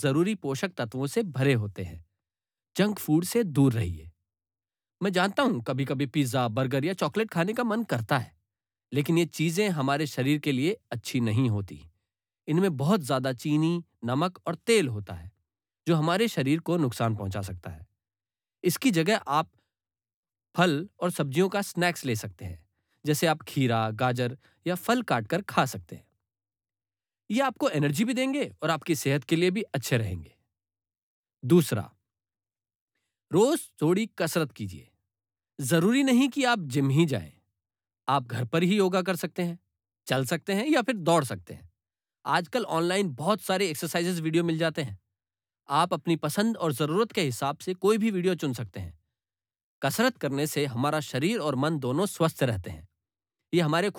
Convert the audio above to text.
जरूरी पोषक तत्वों से भरे होते हैं। जंक फूड से दूर रहिए। मैं जानता हूं कभी कभी पिज्जा, बर्गर या चॉकलेट खाने का मन करता है, लेकिन ये चीजें हमारे शरीर के लिए अच्छी नहीं होती। इनमें बहुत ज्यादा चीनी, नमक और तेल होता है, जो हमारे शरीर को नुकसान पहुंचा सकता है। इसकी जगह आप फल और सब्जियों का स्नैक्स ले सकते हैं, जैसे आप खीरा, गाजर या फल काटकर खा सकते हैं। ये आपको एनर्जी भी देंगे और आपकी सेहत के लिए भी अच्छे रहेंगे। दूसरा, रोज थोड़ी कसरत कीजिए। जरूरी नहीं कि आप जिम ही जाएं। आप घर पर ही योगा कर सकते हैं, चल सकते हैं या फिर दौड़ सकते हैं। आजकल ऑनलाइन बहुत सारे एक्सरसाइजेज वीडियो मिल जाते हैं। आप अपनी पसंद और जरूरत के हिसाब से कोई भी वीडियो चुन सकते हैं। कसरत करने से हमारा शरीर और मन दोनों स्वस्थ रहते हैं। ये हमारे